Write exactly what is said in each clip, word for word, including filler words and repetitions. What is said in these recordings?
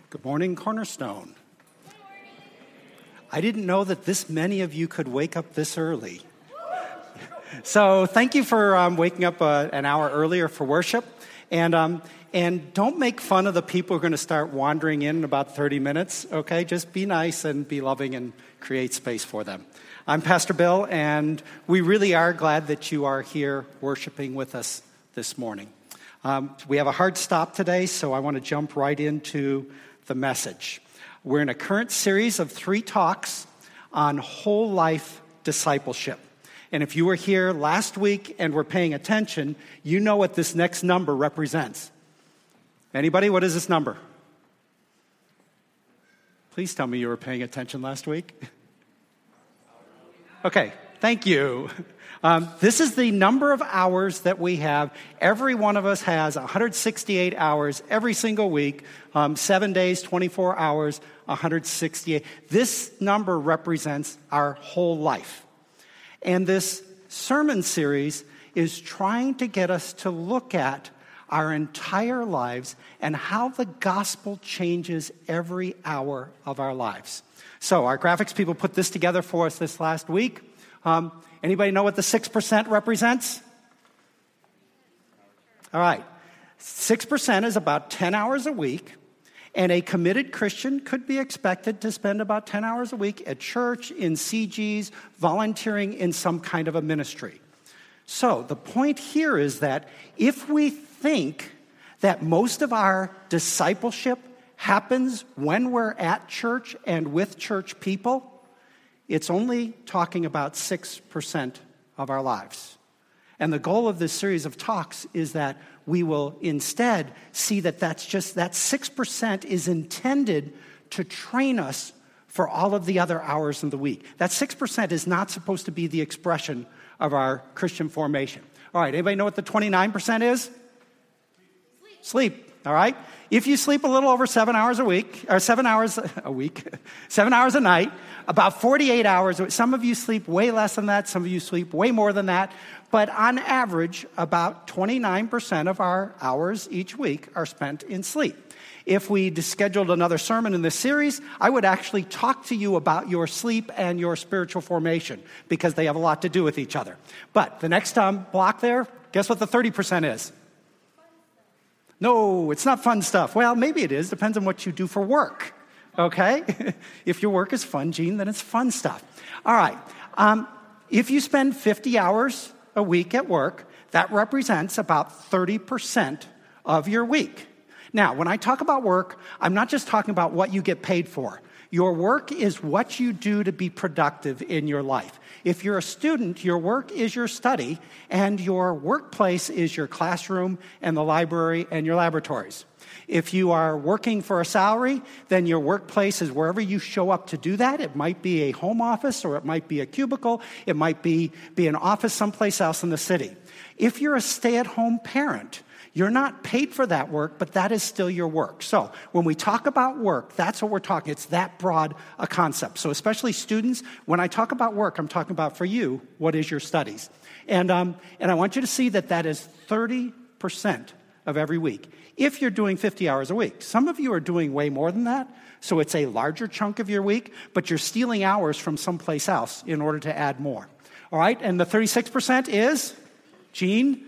Good morning, Cornerstone. Good morning. I didn't know that this many of you could wake up this early. So thank you for um, waking up uh, an hour earlier for worship. And um, and don't make fun of the people who are going to start wandering in in about thirty minutes, okay? Just be nice and be loving and create space for them. I'm Pastor Bill, and we really are glad that you are here worshiping with us this morning. Um, we have a hard stop today, so I want to jump right into the message. We're in a current series of three talks on whole life discipleship. And if you were here last week and were paying attention, you know what this next number represents. Anybody? What is this number? Please tell me you were paying attention last week. Okay, thank you. Um, this is the number of hours that we have. Every one of us has one hundred sixty-eight hours every single week, um, seven days, twenty-four hours, one hundred sixty-eight. This number represents our whole life. And this sermon series is trying to get us to look at our entire lives and how the gospel changes every hour of our lives. So our graphics people put this together for us this last week. Um, anybody know what the six percent represents? All right. six percent is about ten hours a week. And a committed Christian could be expected to spend about ten hours a week at church, in C Gs, volunteering in some kind of a ministry. So the point here is that if we think that most of our discipleship happens when we're at church and with church people, it's only talking about six percent of our lives. And the goal of this series of talks is that we will instead see that that's just, that six percent is intended to train us for all of the other hours in the week. That six percent is not supposed to be the expression of our Christian formation. All right, anybody know what the twenty-nine percent is? Sleep. Sleep. All right? If you sleep a little over seven hours a week, or seven hours a week, seven hours a night, about forty-eight hours, some of you sleep way less than that, some of you sleep way more than that, but on average, about twenty-nine percent of our hours each week are spent in sleep. If we scheduled another sermon in this series, I would actually talk to you about your sleep and your spiritual formation, because they have a lot to do with each other. But the next um, block there, guess what the thirty percent is? No, it's not fun stuff. Well, maybe it is. Depends on what you do for work, okay? If your work is fun, Gene, then it's fun stuff. All right. Um, if you spend fifty hours a week at work, that represents about thirty percent of your week. Now, when I talk about work, I'm not just talking about what you get paid for. Your work is what you do to be productive in your life. If you're a student, your work is your study, and your workplace is your classroom and the library and your laboratories. If you are working for a salary, then your workplace is wherever you show up to do that. It might be a home office, or it might be a cubicle. It might be, be an office someplace else in the city. If you're a stay-at-home parent, you're not paid for that work, but that is still your work. So when we talk about work, that's what we're talking. It's that broad a concept. So especially students, when I talk about work, I'm talking about for you, what is your studies? And um, and I want you to see that that is thirty percent of every week. If you're doing fifty hours a week, some of you are doing way more than that. So it's a larger chunk of your week, but you're stealing hours from someplace else in order to add more. All right, and the thirty-six percent is, Gene?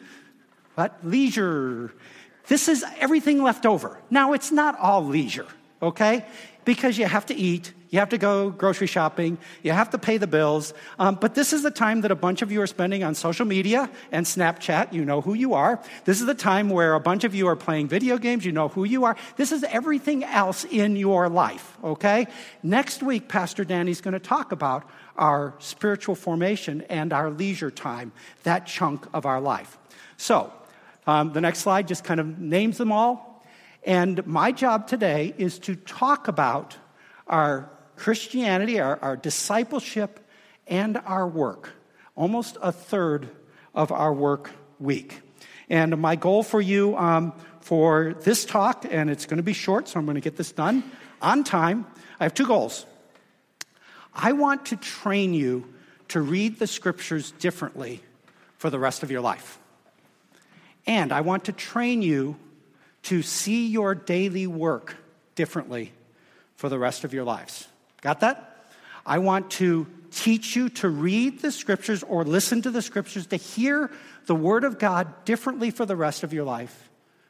But leisure. This is everything left over. Now, it's not all leisure, okay? Because you have to eat, you have to go grocery shopping, you have to pay the bills. Um, but this is the time that a bunch of you are spending on social media and Snapchat. You know who you are. This is the time where a bunch of you are playing video games. You know who you are. This is everything else in your life, okay? Next week, Pastor Danny's going to talk about our spiritual formation and our leisure time, that chunk of our life. So, Um, the next slide just kind of names them all. And my job today is to talk about our Christianity, our, our discipleship, and our work. Almost a third of our work week. And my goal for you um, for this talk, and it's going to be short, so I'm going to get this done on time. I have two goals. I want to train you to read the scriptures differently for the rest of your life. And I want to train you to see your daily work differently for the rest of your lives. Got that? I want to teach you to read the scriptures or listen to the scriptures, to hear the word of God differently for the rest of your life,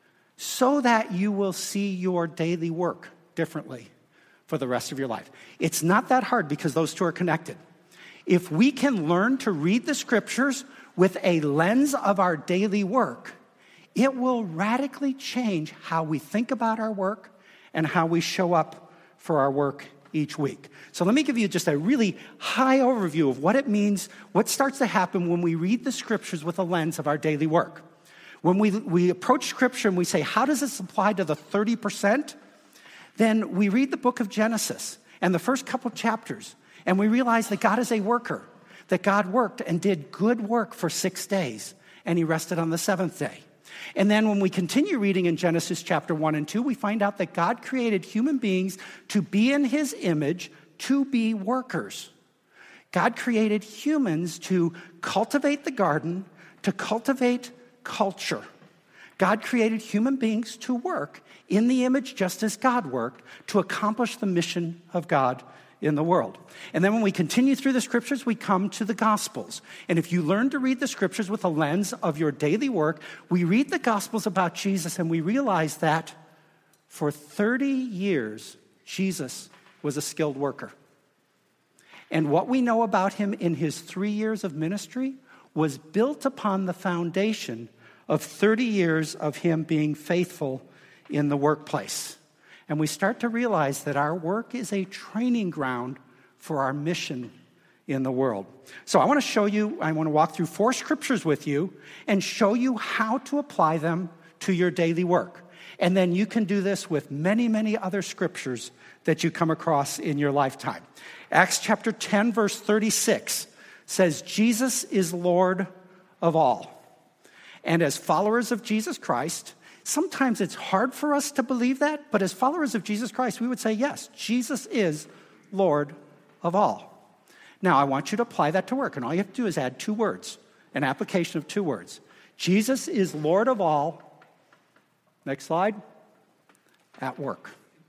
so that you will see your daily work differently for the rest of your life. It's not that hard because those two are connected. If we can learn to read the scriptures with a lens of our daily work, it will radically change how we think about our work and how we show up for our work each week. So let me give you just a really high overview of what it means, what starts to happen when we read the scriptures with a lens of our daily work. When we, we approach scripture and we say, how does this apply to the thirty percent? Then we read the book of Genesis and the first couple chapters, and we realize that God is a worker, that God worked and did good work for six days, and he rested on the seventh day. And then when we continue reading in Genesis chapter one and two, we find out that God created human beings to be in his image, to be workers. God created humans to cultivate the garden, to cultivate culture. God created human beings to work in the image just as God worked, to accomplish the mission of God in the world. And then when we continue through the scriptures, we come to the Gospels. And if you learn to read the scriptures with a lens of your daily work, we read the Gospels about Jesus and we realize that for thirty years, Jesus was a skilled worker. And what we know about him in his three years of ministry was built upon the foundation of thirty years of him being faithful in the workplace. And we start to realize that our work is a training ground for our mission in the world. So I want to show you, I want to walk through four scriptures with you and show you how to apply them to your daily work. And then you can do this with many, many other scriptures that you come across in your lifetime. Acts chapter ten, verse thirty-six says, Jesus is Lord of all. And as followers of Jesus Christ, sometimes it's hard for us to believe that, but as followers of Jesus Christ, we would say, yes, Jesus is Lord of all. Now, I want you to apply that to work, and all you have to do is add two words, an application of two words. Jesus is Lord of all, next slide, at work.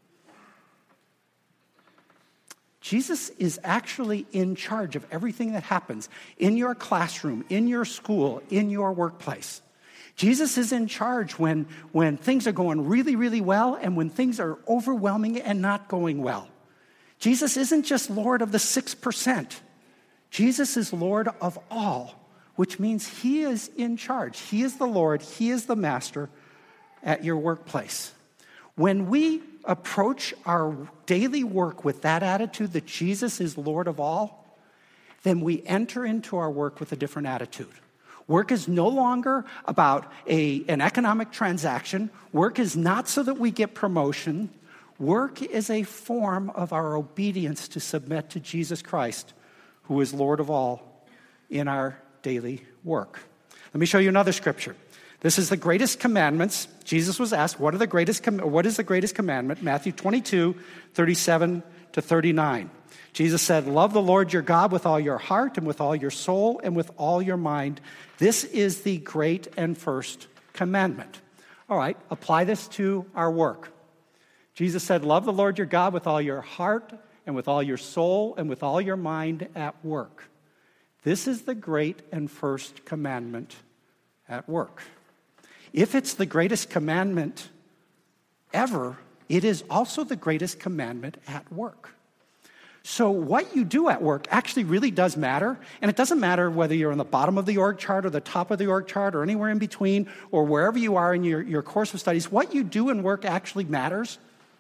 Jesus is actually in charge of everything that happens in your classroom, in your school, in your workplace. Jesus is in charge when, when things are going really, really well and when things are overwhelming and not going well. Jesus isn't just Lord of the six percent. Jesus is Lord of all, which means he is in charge. He is the Lord. He is the master at your workplace. When we approach our daily work with that attitude that Jesus is Lord of all, then we enter into our work with a different attitude. Work is no longer about a, an economic transaction. Work is not so that we get promotion. Work is a form of our obedience to submit to Jesus Christ, who is Lord of all, in our daily work. Let me show you another scripture. This is the greatest commandments. Jesus was asked, what are the greatest com- what is the greatest commandment? Matthew twenty-two, thirty-seven to thirty-nine. Jesus said, love the Lord your God with all your heart and with all your soul and with all your mind. This is the great and first commandment. All right, apply this to our work. Jesus said, love the Lord your God with all your heart and with all your soul and with all your mind at work. This is the great and first commandment at work. If it's the greatest commandment ever, it is also the greatest commandment at work. So what you do at work actually really does matter, and it doesn't matter whether you're on the bottom of the org chart or the top of the org chart or anywhere in between or wherever you are in your, your course of studies. What you do in work actually matters,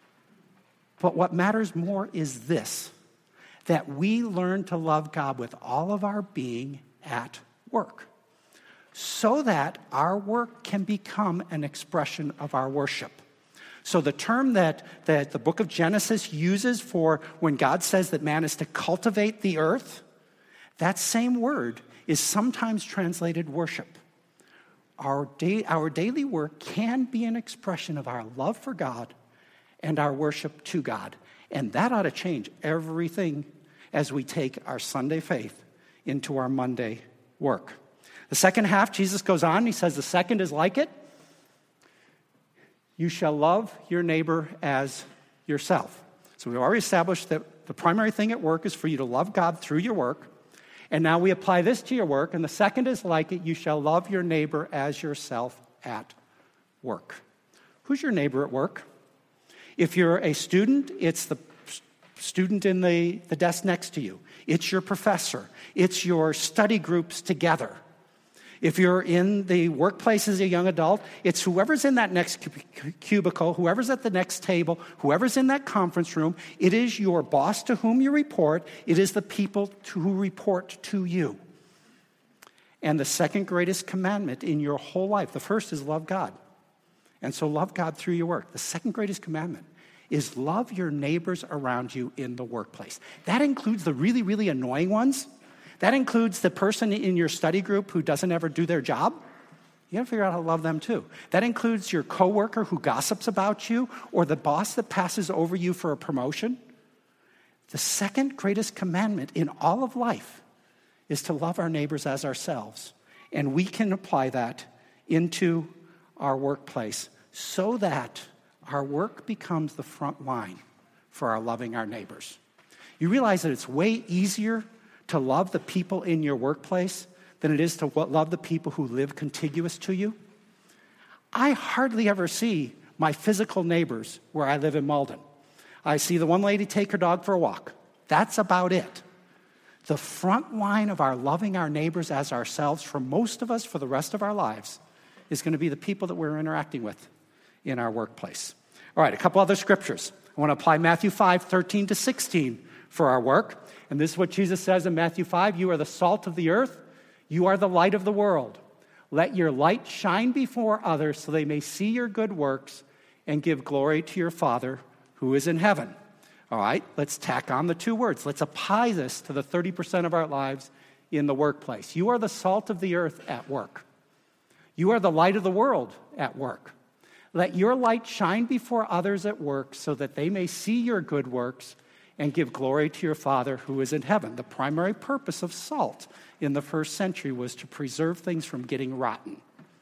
but what matters more is this, that we learn to love God with all of our being at work, so that our work can become an expression of our worship. So the term that, that the book of Genesis uses for when God says that man is to cultivate the earth, that same word is sometimes translated worship. Our, day, our daily work can be an expression of our love for God and our worship to God. And that ought to change everything as we take our Sunday faith into our Monday work. The second half, Jesus goes on, he says the second is like it. You shall love your neighbor as yourself. So we've already established that the primary thing at work is for you to love God through your work. And now we apply this to your work. And the second is like it, you shall love your neighbor as yourself at work. Who's your neighbor at work? If you're a student, it's the student in the, the desk next to you. It's your professor. It's your study groups together. If you're in the workplace as a young adult, it's whoever's in that next cubicle, whoever's at the next table, whoever's in that conference room. It is your boss to whom you report. It is the people to who report to you. And the second greatest commandment in your whole life, the first is love God. And so love God through your work. The second greatest commandment is love your neighbors around you in the workplace. That includes the really, really annoying ones. That includes the person in your study group who doesn't ever do their job. You got to figure out how to love them too. That includes your coworker who gossips about you or the boss that passes over you for a promotion. The second greatest commandment in all of life is to love our neighbors as ourselves. And we can apply that into our workplace so that our work becomes the front line for our loving our neighbors. You realize that it's way easier to love the people in your workplace than it is to love the people who live contiguous to you? I hardly ever see my physical neighbors where I live in Malden. I see the one lady take her dog for a walk. That's about it. The front line of our loving our neighbors as ourselves for most of us for the rest of our lives is going to be the people that we're interacting with in our workplace. All right, a couple other scriptures. I want to apply Matthew five, thirteen to sixteen for our work. And this is what Jesus says in Matthew five, you are the salt of the earth, you are the light of the world. Let your light shine before others so they may see your good works and give glory to your Father who is in heaven. All right, let's tack on the two words. Let's apply this to the thirty percent of our lives in the workplace. You are the salt of the earth at work. You are the light of the world at work. Let your light shine before others at work so that they may see your good works and give glory to your Father who is in heaven. The primary purpose of salt in the first century was to preserve things from getting rotten.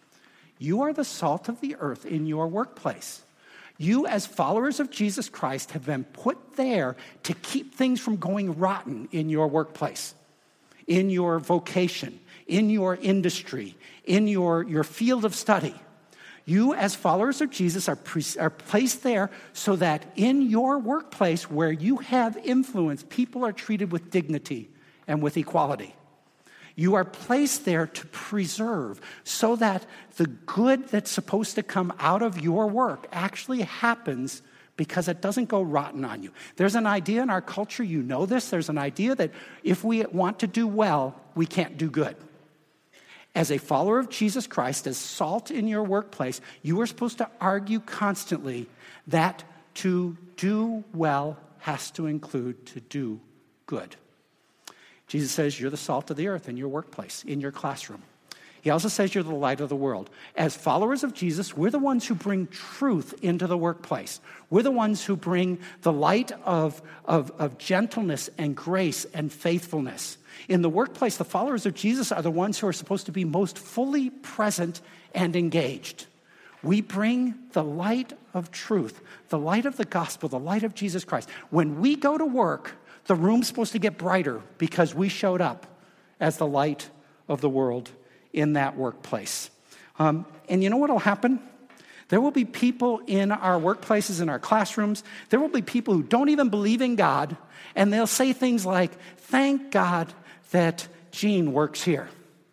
You are the salt of the earth in your workplace. You, as followers of Jesus Christ, have been put there to keep things from going rotten in your workplace, in your vocation, in your industry, in your, your field of study. You, as followers of Jesus, are, pre- are placed there so that in your workplace where you have influence, people are treated with dignity and with equality. You are placed there to preserve so that the good that's supposed to come out of your work actually happens because it doesn't go rotten on you. There's an idea in our culture, you know this, there's an idea that if we want to do well, we can't do good. As a follower of Jesus Christ, as salt in your workplace, you are supposed to argue constantly that to do well has to include to do good. Jesus says you're the salt of the earth in your workplace, in your classroom. He also says you're the light of the world. As followers of Jesus, we're the ones who bring truth into the workplace. We're the ones who bring the light of, of, of gentleness and grace and faithfulness. In the workplace, the followers of Jesus are the ones who are supposed to be most fully present and engaged. We bring the light of truth, the light of the gospel, the light of Jesus Christ. When we go to work, the room's supposed to get brighter because we showed up as the light of the world in that workplace. Um, and you know what will happen? There will be people in our workplaces, in our classrooms, there will be people who don't even believe in God, and they'll say things like, thank God that Jean works here.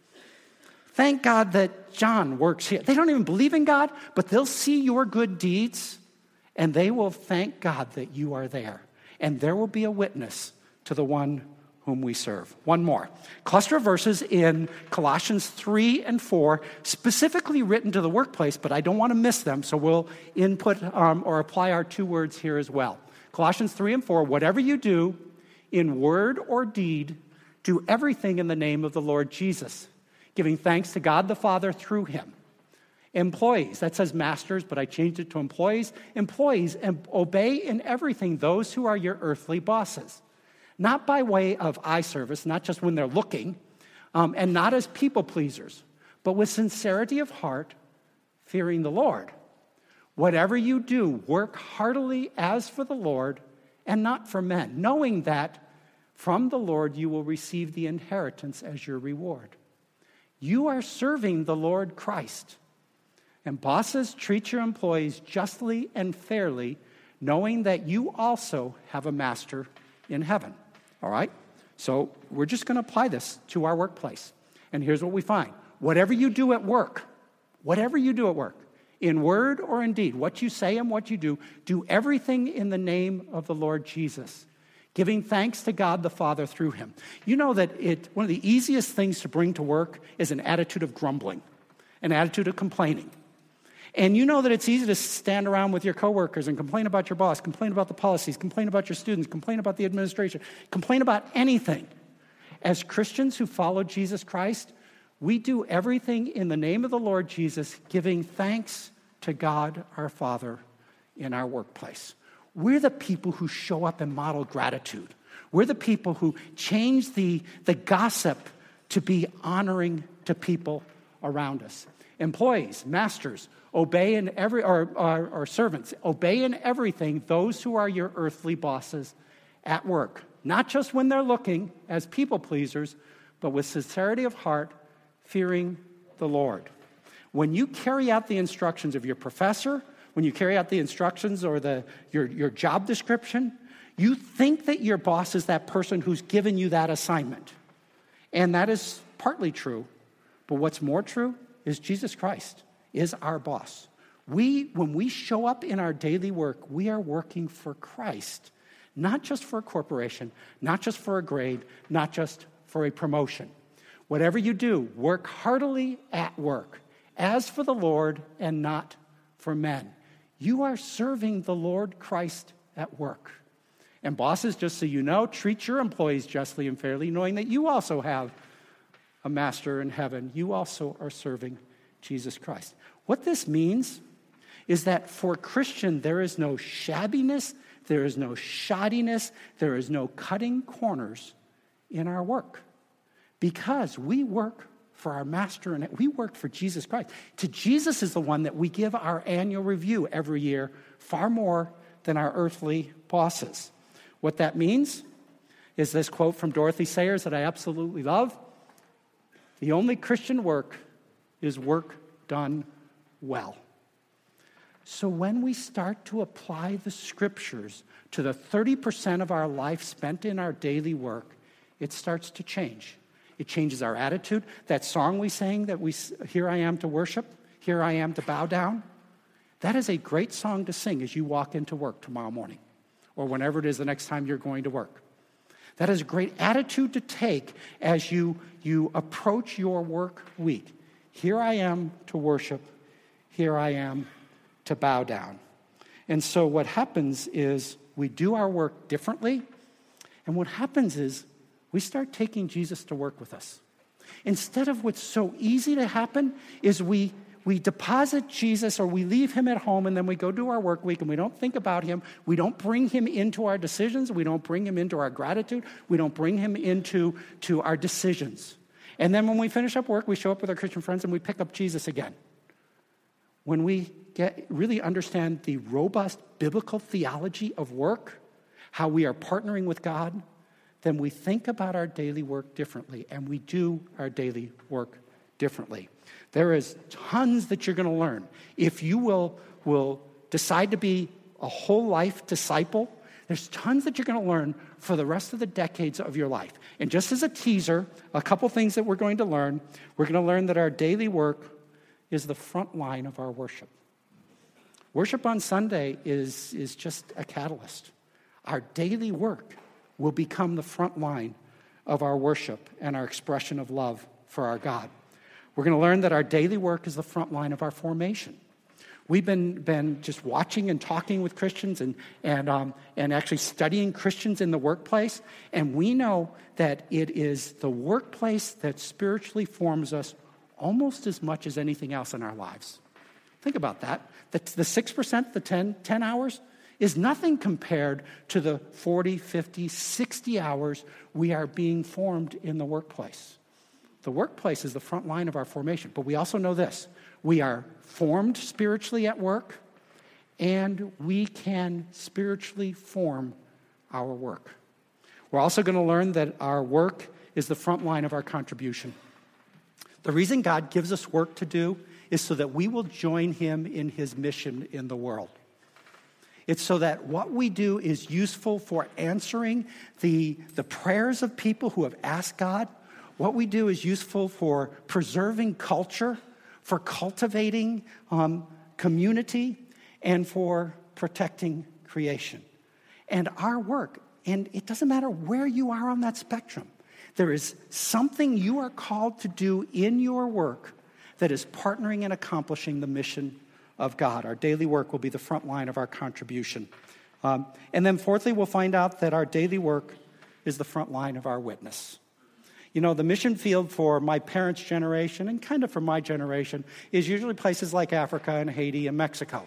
Thank God that John works here. They don't even believe in God, but they'll see your good deeds, and they will thank God that you are there. And there will be a witness to the one whom we serve. One more. Cluster of verses in Colossians three and four, specifically written to the workplace, but I don't want to miss them, so we'll input um, or apply our two words here as well. Colossians three and four, whatever you do, in word or deed, do everything in the name of the Lord Jesus, giving thanks to God the Father through him. Employees, that says masters, but I changed it to employees. Employees, obey in everything those who are your earthly bosses. Not by way of eye service, not just when they're looking, um, and not as people pleasers, but with sincerity of heart, fearing the Lord. Whatever you do, work heartily as for the Lord and not for men, knowing that from the Lord you will receive the inheritance as your reward. You are serving the Lord Christ. And bosses, treat your employees justly and fairly, knowing that you also have a master in heaven. All right? So we're just going to apply this to our workplace. And here's what we find. Whatever you do at work, whatever you do at work, in word or in deed, what you say and what you do, do everything in the name of the Lord Jesus, giving thanks to God the Father through him. You know that it one of the easiest things to bring to work is an attitude of grumbling, an attitude of complaining. And you know that it's easy to stand around with your coworkers and complain about your boss, complain about the policies, complain about your students, complain about the administration, complain about anything. As Christians who follow Jesus Christ, we do everything in the name of the Lord Jesus, giving thanks to God our Father in our workplace. We're the people who show up and model gratitude. We're the people who change the, the gossip to be honoring to people around us. Employees, masters, obey in every, or, or, or servants, obey in everything those who are your earthly bosses at work. Not just when they're looking as people pleasers, but with sincerity of heart, fearing the Lord. When you carry out the instructions of your professor, when you carry out the instructions or the your, your job description, you think that your boss is that person who's given you that assignment. And that is partly true. But what's more true is Jesus Christ is our boss. We, when we show up in our daily work, we are working for Christ, not just for a corporation, not just for a grade, not just for a promotion. Whatever you do, work heartily at work, as for the Lord and not for men. You are serving the Lord Christ at work. And bosses, just so you know, treat your employees justly and fairly, knowing that you also have a master in heaven. You also are serving Jesus Christ. What this means is that for a Christian, there is no shabbiness, there is no shoddiness, there is no cutting corners in our work. Because we work for our master and we work for Jesus Christ. To Jesus is the one that we give our annual review every year, far more than our earthly bosses. What that means is this quote from Dorothy Sayers that I absolutely love. The only Christian work is work done well. So when we start to apply the scriptures to the thirty percent of our life spent in our daily work, it starts to change. It changes our attitude. That song we sang that we, here I am to worship, here I am to bow down, that is a great song to sing as you walk into work tomorrow morning or whenever it is the next time you're going to work. That is a great attitude to take as you, you approach your work week. Here I am to worship, here I am to bow down. And so what happens is we do our work differently, and what happens is we start taking Jesus to work with us. Instead of what's so easy to happen is we we deposit Jesus or we leave him at home and then we go do our work week and we don't think about him. We don't bring him into our decisions. We don't bring him into our gratitude. We don't bring him into to our decisions. And then when we finish up work, we show up with our Christian friends and we pick up Jesus again. When we get really understand the robust biblical theology of work, how we are partnering with God, then we think about our daily work differently, and we do our daily work differently. There is tons that you're going to learn. If you will, will decide to be a whole life disciple, there's tons that you're going to learn for the rest of the decades of your life. And just as a teaser, a couple things that we're going to learn. We're going to learn that our daily work is the front line of our worship. Worship on Sunday is, is just a catalyst. Our daily work will become the front line of our worship and our expression of love for our God. We're going to learn that our daily work is the front line of our formation. We've been, been just watching and talking with Christians and, and, um, and actually studying Christians in the workplace, and we know that it is the workplace that spiritually forms us almost as much as anything else in our lives. Think about that. The, the six percent, the ten, ten hours, is nothing compared to the forty, fifty, sixty hours we are being formed in the workplace. The workplace is the front line of our formation, but we also know this. We are formed spiritually at work, and we can spiritually form our work. We're also going to learn that our work is the front line of our contribution. The reason God gives us work to do is so that we will join him in his mission in the world. It's so that what we do is useful for answering the, the prayers of people who have asked God. What we do is useful for preserving culture, for cultivating um, community, and for protecting creation. And our work, and it doesn't matter where you are on that spectrum, there is something you are called to do in your work that is partnering and accomplishing the mission of God. Our daily work will be the front line of our contribution. Um, and then fourthly, we'll find out that our daily work is the front line of our witness. You know, the mission field for my parents' generation and kind of for my generation is usually places like Africa and Haiti and Mexico.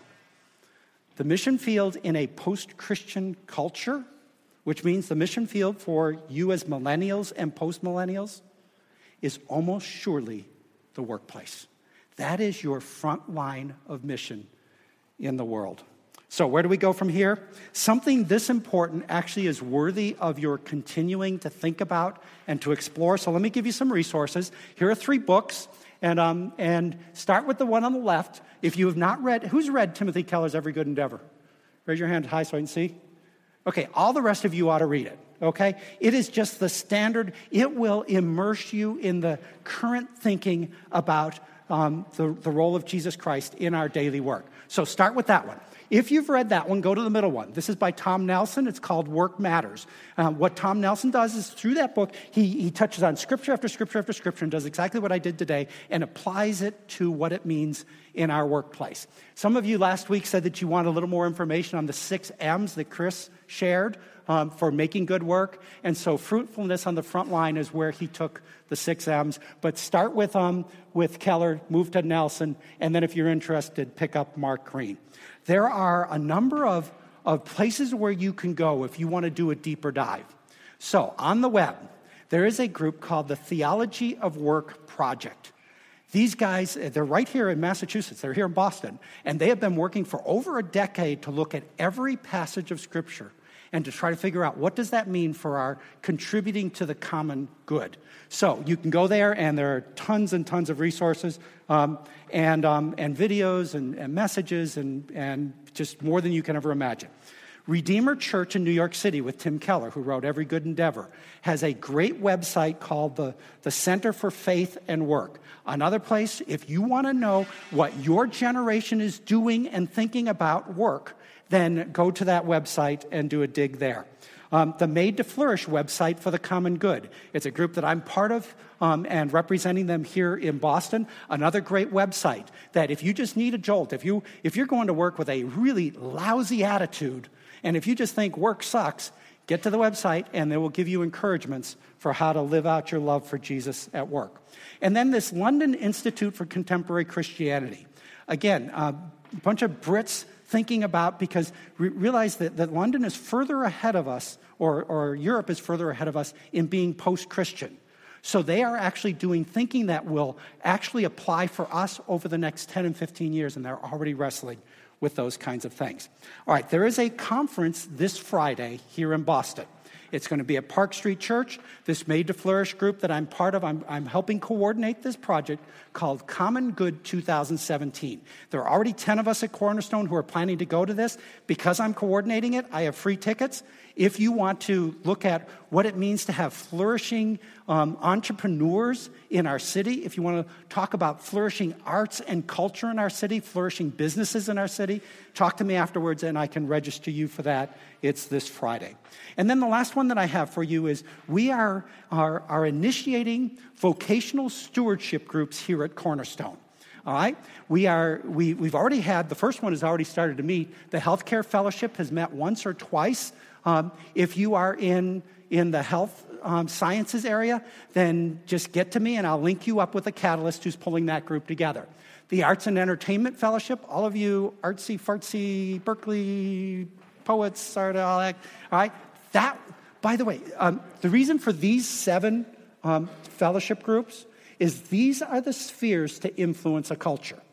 The mission field in a post-Christian culture, which means the mission field for you as millennials and post-millennials, is almost surely the workplace. That is your front line of mission in the world. So where do we go from here? Something this important actually is worthy of your continuing to think about and to explore. So let me give you some resources. Here are three books, and um, and start with the one on the left. If you have not read, who's read Timothy Keller's Every Good Endeavor? Raise your hand high so I can see. Okay, all the rest of you ought to read it, okay? It is just the standard. It will immerse you in the current thinking about um, the, the role of Jesus Christ in our daily work. So start with that one. If you've read that one, go to the middle one. This is by Tom Nelson. It's called Work Matters. Uh, what Tom Nelson does is through that book, he, he touches on scripture after scripture after scripture and does exactly what I did today and applies it to what it means in our workplace. Some of you last week said that you want a little more information on the six M's that Chris shared um, for making good work. And so fruitfulness on the front line is where he took the six M's. But start with, um, with Keller, move to Nelson, and then if you're interested, pick up Mark Green. There are a number of, of places where you can go if you want to do a deeper dive. So on the web, there is a group called the Theology of Work Project. These guys, they're right here in Massachusetts. They're here in Boston. And they have been working for over a decade to look at every passage of Scripture and to try to figure out what does that mean for our contributing to the common good. So you can go there, and there are tons and tons of resources um, and um, and videos and, and messages and, and just more than you can ever imagine. Redeemer Church in New York City with Tim Keller, who wrote Every Good Endeavor, has a great website called the, the Center for Faith and Work. Another place, if you want to know what your generation is doing and thinking about work, then go to that website and do a dig there. Um, the Made to Flourish website for the common good. It's a group that I'm part of um, and representing them here in Boston. Another great website that if you just need a jolt, if, you, if you're going to work with a really lousy attitude, and if you just think work sucks, get to the website and they will give you encouragements for how to live out your love for Jesus at work. And then this London Institute for Contemporary Christianity. Again, uh, a bunch of Brits thinking about, because we realize that, that London is further ahead of us, or, or Europe is further ahead of us in being post-Christian. So they are actually doing thinking that will actually apply for us over the next ten and fifteen years, and they're already wrestling with those kinds of things. All right, there is a conference this Friday here in Boston. It's going to be at Park Street Church. This Made to Flourish group that I'm part of, I'm, I'm helping coordinate this project called Common Good two thousand seventeen. There are already ten of us at Cornerstone who are planning to go to this. Because I'm coordinating it, I have free tickets. If you want to look at what it means to have flourishing um, entrepreneurs in our city, if you want to talk about flourishing arts and culture in our city, flourishing businesses in our city, talk to me afterwards and I can register you for that. It's this Friday. And then the last one that I have for you is we are, are, are initiating vocational stewardship groups here at Cornerstone. All right, we are, we, we've already had, the first one has already started to meet. The Healthcare Fellowship has met once or twice. Um, if you are in, in the health um, sciences area, then just get to me and I'll link you up with a catalyst who's pulling that group together. The Arts and Entertainment Fellowship, all of you artsy, fartsy, Berkeley poets, art, all that, all right? That, by the way, um, the reason for these seven um, fellowship groups is these are the spheres to influence a culture.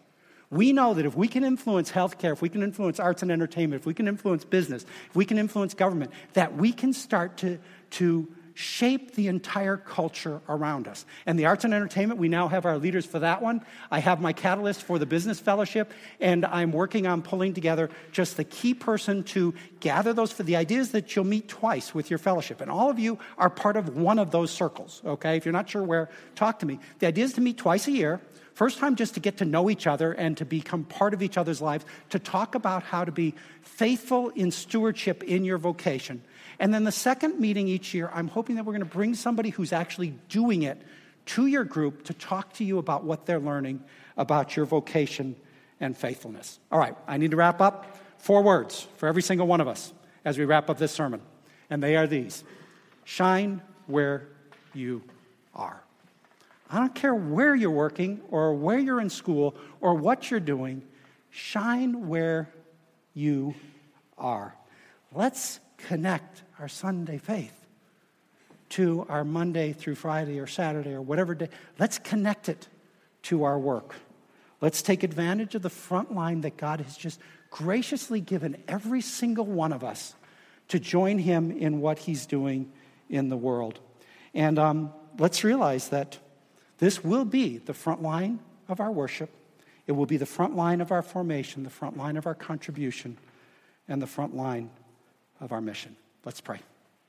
We know that if we can influence healthcare, if we can influence arts and entertainment, if we can influence business, if we can influence government, that we can start to, to shape the entire culture around us. And the arts and entertainment, we now have our leaders for that one. I have my catalyst for the business fellowship, and I'm working on pulling together just the key person to gather those. For the idea is that you'll meet twice with your fellowship, and all of you are part of one of those circles, okay? If you're not sure where, talk to me. The idea is to meet twice a year. First time just to get to know each other and to become part of each other's lives, to talk about how to be faithful in stewardship in your vocation. And then the second meeting each year, I'm hoping that we're going to bring somebody who's actually doing it to your group to talk to you about what they're learning about your vocation and faithfulness. All right, I need to wrap up. Four words for every single one of us as we wrap up this sermon. And they are these: shine where you are. I don't care where you're working or where you're in school or what you're doing. Shine where you are. Let's connect our Sunday faith to our Monday through Friday or Saturday or whatever day. Let's connect it to our work. Let's take advantage of the front line that God has just graciously given every single one of us to join him in what he's doing in the world. And um, let's realize that this will be the front line of our worship. It will be the front line of our formation, the front line of our contribution, and the front line of our mission. Let's pray.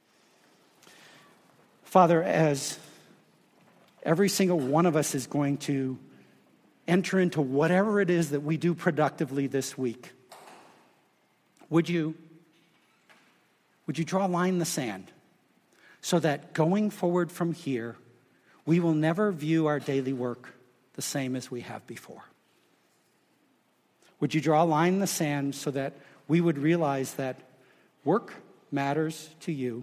Father, as every single one of us is going to enter into whatever it is that we do productively this week, would you, would you draw a line in the sand so that going forward from here, we will never view our daily work the same as we have before? Would you draw a line in the sand so that we would realize that work matters to you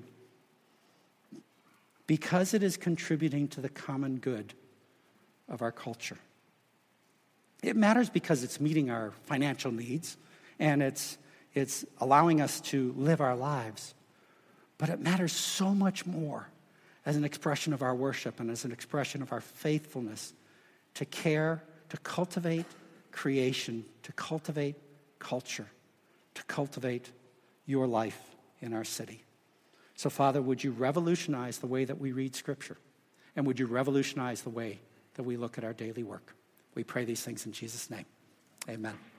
because it is contributing to the common good of our culture? It matters because it's meeting our financial needs and it's, it's allowing us to live our lives. But it matters so much more as an expression of our worship and as an expression of our faithfulness to care, to cultivate creation, to cultivate culture, to cultivate your life in our city. So, Father, would you revolutionize the way that we read Scripture? And would you revolutionize the way that we look at our daily work? We pray these things in Jesus' name. Amen.